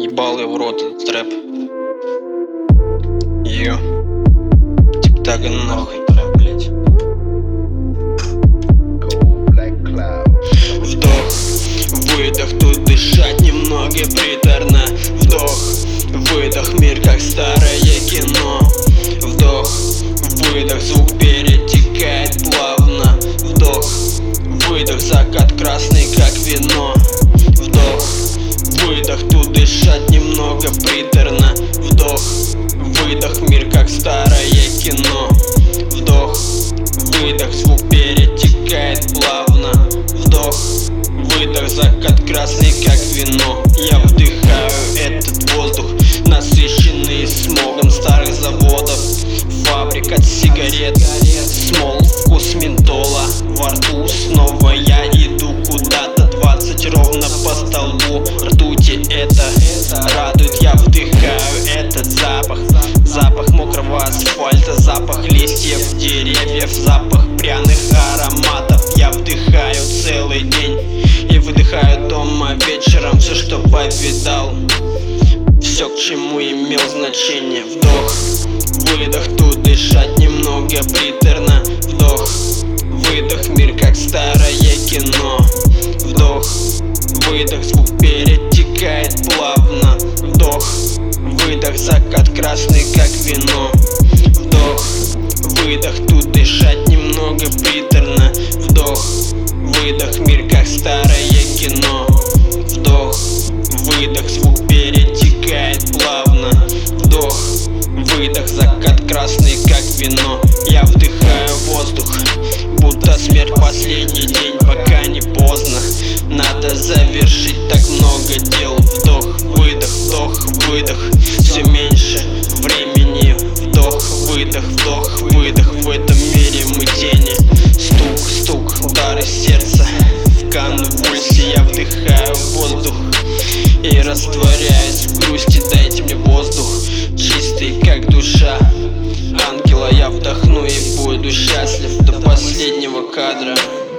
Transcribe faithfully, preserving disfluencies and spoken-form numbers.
Ебал я в рот этот трэп. Ее тип-тага нахуй трэп, блять. Вдох, выдох, тут дышать немного приторно. Вдох, выдох, мир как старое кино. Вдох, выдох, звук перетекает плавно. Вдох, выдох, закат красный как вино. Вдох, выдох, тут дышать немного приторно. Вдох, выдох, мир как старое кино. Вдох, выдох, звук перетекает плавно. Вдох, выдох, закат красный как вино. Я вдыхаю этот воздух, насыщенный смогом старых заводов, фабрик от сигарет, смол, вкус ментола во рту. Снова я иду куда-то, двадцать ровно по столбу ртути. Это радует, я вдыхаю этот запах. Запах мокрого асфальта, запах листьев деревьев, запах пряных ароматов. Я вдыхаю целый день и выдыхаю дома вечером все, что повидал, все, к чему имел значение. Вдох, выдох, тут дышать немного приторно. Вдох, выдох, мир как старое кино. Вдох, выдох, звук перетекает плавно. Вдох, выдох, закат красный как вино. Вдох, выдох, тут дышать немного приторно. Вдох, выдох, мир как старое кино. Вдох, выдох, звук перетекает плавно. Вдох, выдох, закат красный как вино. Я вдыхаю воздух, будто смерть последний день, пока не поздно. Надо завершить так много дел. Вдох, выдох, вдох, выдох, все меньше времени. Вдох, выдох, вдох, выдох, в этом мире мы тени. Стук, стук, удары сердца, в конвульсии я вдыхаю воздух и растворяюсь в грусти. Дайте мне воздух, чистый как душа ангела. Я вдохну и буду счастлив до последнего кадра.